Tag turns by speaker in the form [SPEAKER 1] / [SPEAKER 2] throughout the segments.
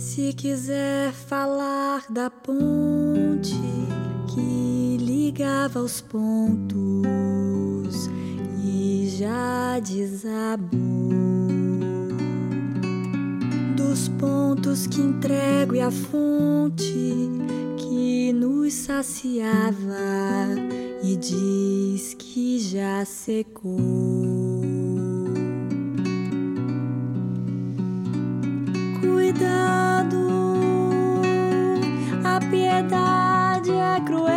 [SPEAKER 1] Se quiser falar da ponte que ligava os pontos e já desabou, dos pontos que entrego e a fonte que nos saciava e diz que já secou. Cuidado, a piedade é cruel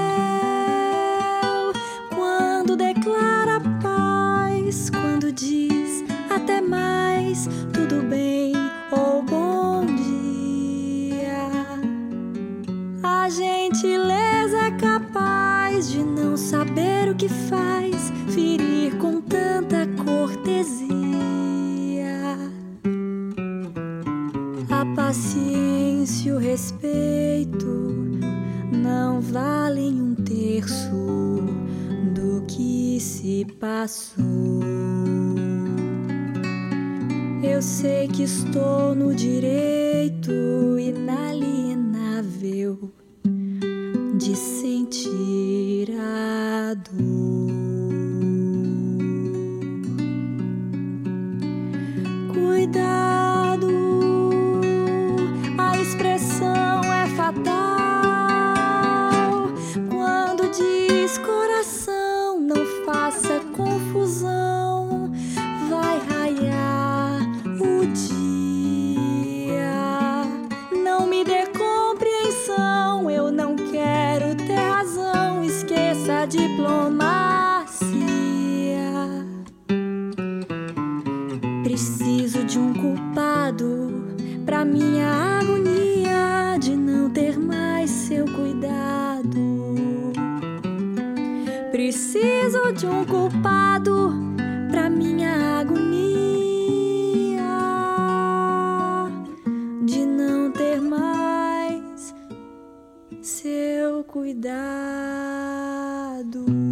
[SPEAKER 1] quando declara paz, quando diz até mais, tudo bem ou bom dia. A gentileza é capaz de não saber o que faz, ferir com tanta cortesia. A paciência e o respeito não valem um terço do que se passou. Eu sei que estou no direito inalienável de sentir a dor. Cuidado, a expressão é fatal quando diz coração, não faça confusão, vai raiar o dia. Não me dê compreensão, eu não quero ter razão, esqueça a diplomacia. Preciso de um culpado pra minha agonia de não ter mais seu cuidado. Preciso de um culpado pra minha agonia de não ter mais seu cuidado.